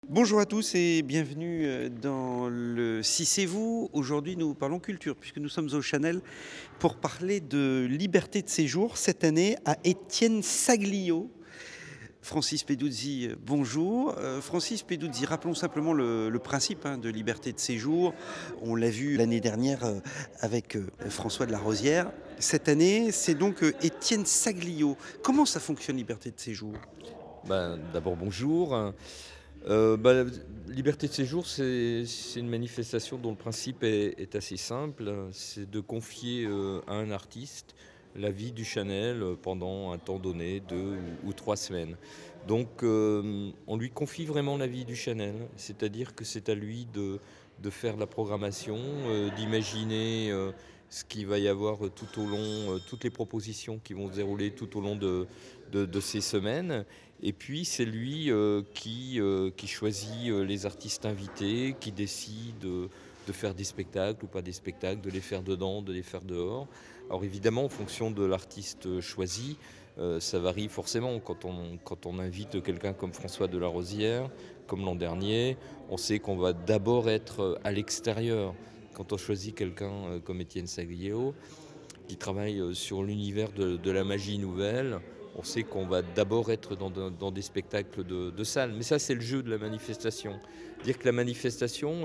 Bonjour à tous et bienvenue dans le Si c'est vous. Aujourd'hui, nous parlons culture puisque nous sommes au Chanel pour parler de liberté de séjour cette année à Étienne Saglio. Francis Peduzzi, bonjour. Francis Peduzzi, rappelons simplement le principe de liberté de séjour. On l'a vu l'année dernière avec François de la Rosière. Cette année, c'est donc Étienne Saglio. Comment ça fonctionne, liberté de séjour? D'abord bonjour. Bah, liberté de séjour, c'est une manifestation dont le principe est assez simple. C'est de confier, à un artiste la vie du Chanel, pendant un temps donné, 2 ou 3 semaines. Donc, on lui confie vraiment la vie du Chanel, c'est-à-dire que c'est à lui de faire la programmation, d'imaginer, ce qu'il va y avoir, tout au long, toutes les propositions qui vont se dérouler tout au long de ces semaines. Et puis c'est lui, qui choisit, les artistes invités, qui décide, de faire des spectacles ou pas des spectacles, de les faire dedans, de les faire dehors. Alors évidemment, en fonction de l'artiste, choisi, ça varie forcément. Quand on invite quelqu'un comme François de la Rosière, comme l'an dernier, on sait qu'on va d'abord être, à l'extérieur. Quand on choisit quelqu'un, comme Étienne Sagliero, qui travaille, sur l'univers de la magie nouvelle, on sait qu'on va d'abord être dans des spectacles de salle. Mais ça, c'est le jeu de la manifestation. Dire que la manifestation,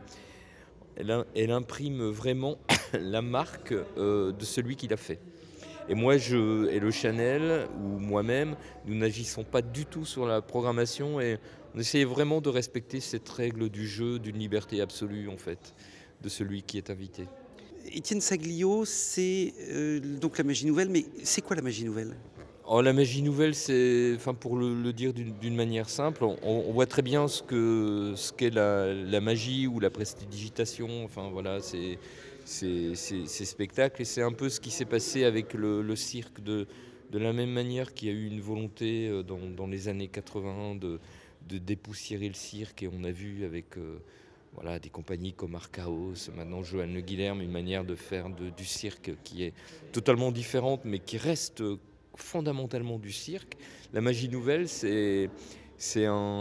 elle imprime vraiment la marque, de celui qui l'a fait. Et et le Chanel, ou moi-même, nous n'agissons pas du tout sur la programmation et on essaie vraiment de respecter cette règle du jeu, d'une liberté absolue, en fait, de celui qui est invité. Étienne Saglio, c'est donc la magie nouvelle, mais c'est quoi la magie nouvelle? Oh, la magie nouvelle, c'est, enfin, pour le dire d'une manière simple, on voit très bien ce qu'est la magie ou la prestidigitation, enfin voilà, ces spectacles et c'est un peu ce qui s'est passé avec le cirque de la même manière qu'il y a eu une volonté, dans les années 80 de dépoussiérer le cirque et on a vu avec, voilà, des compagnies comme Archaos, maintenant Johan Le Guilherme, une manière de faire du cirque qui est totalement différente mais qui reste, fondamentalement du cirque. La magie nouvelle, c'est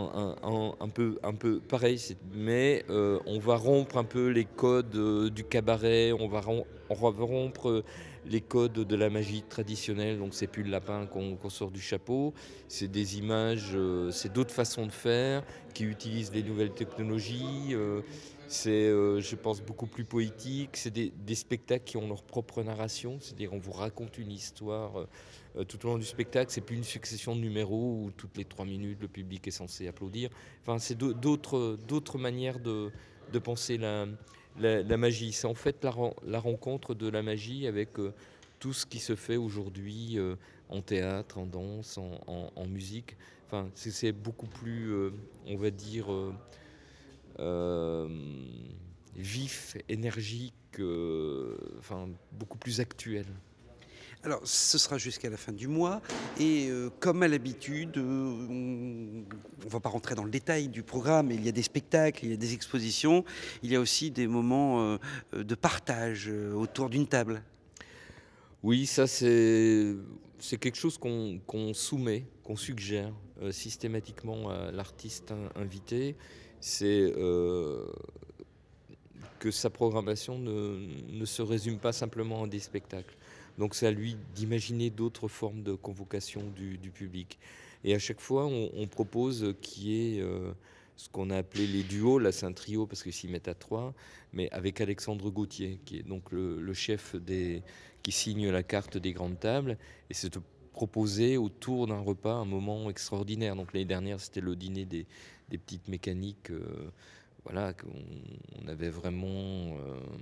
un peu pareil, mais on va rompre un peu les codes, du cabaret, on va rompre, les codes de la magie traditionnelle, donc c'est plus le lapin qu'on sort du chapeau, c'est des images, c'est d'autres façons de faire qui utilisent les nouvelles technologies, c'est, je pense, beaucoup plus poétique, c'est des spectacles qui ont leur propre narration, c'est-à-dire on vous raconte une histoire, tout au long du spectacle, c'est plus une succession de numéros où toutes les 3 minutes le public est censé applaudir. Enfin, c'est d'autres manières de penser la magie. C'est en fait la rencontre de la magie avec, tout ce qui se fait aujourd'hui, en théâtre, en danse, en musique. Enfin, c'est beaucoup plus, on va dire, vif, énergique, enfin beaucoup plus actuel. Alors, ce sera jusqu'à la fin du mois et comme à l'habitude, on va pas rentrer dans le détail du programme, mais il y a des spectacles, il y a des expositions, il y a aussi des moments, de partage, autour d'une table. Oui, ça c'est quelque chose qu'on soumet, qu'on suggère, systématiquement à l'artiste invité. C'est, que sa programmation ne se résume pas simplement à des spectacles. Donc c'est à lui d'imaginer d'autres formes de convocation du public. Et à chaque fois, on propose qu'il y ait, ce qu'on a appelé les duos, là c'est un trio parce qu'ils s'y mettent à 3, mais avec Alexandre Gauthier, qui est donc le chef qui signe la carte des grandes tables, et c'est de proposer autour d'un repas un moment extraordinaire. Donc l'année dernière, c'était le dîner des petites mécaniques, voilà, qu'on on avait vraiment,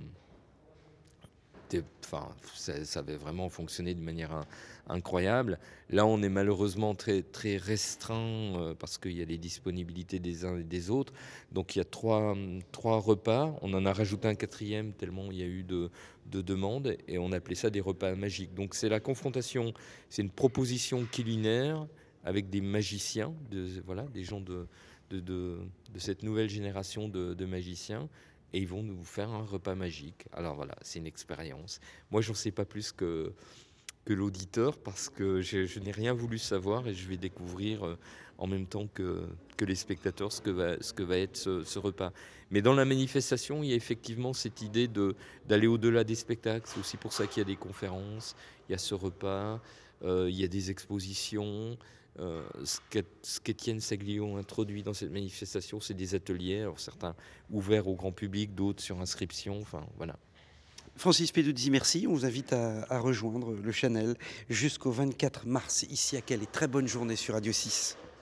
enfin, ça avait vraiment fonctionné de manière incroyable. Là, on est malheureusement très, très restreint, parce qu'il y a les disponibilités des uns et des autres. Donc il y a trois repas. On en a rajouté un quatrième tellement il y a eu de demandes et on appelait ça des repas magiques. Donc c'est la confrontation, c'est une proposition culinaire avec des magiciens, voilà, des gens de, de, de cette nouvelle génération de magiciens et ils vont nous faire un repas magique. Alors voilà, c'est une expérience. Moi, j'en sais pas plus que l'auditeur parce que je n'ai rien voulu savoir et je vais découvrir, en même temps que les spectateurs ce que va être ce repas. Mais dans la manifestation, il y a effectivement cette idée d'aller au-delà des spectacles. C'est aussi pour ça qu'il y a des conférences, il y a ce repas, il y a des expositions. Ce qu'Étienne Saglion introduit dans cette manifestation, c'est des ateliers, alors certains ouverts au grand public, d'autres sur inscription, enfin voilà. Francis Peduzzi, merci. On vous invite à rejoindre le Chanel jusqu'au 24 mars ici à Calais. Très bonne journée sur Radio 6.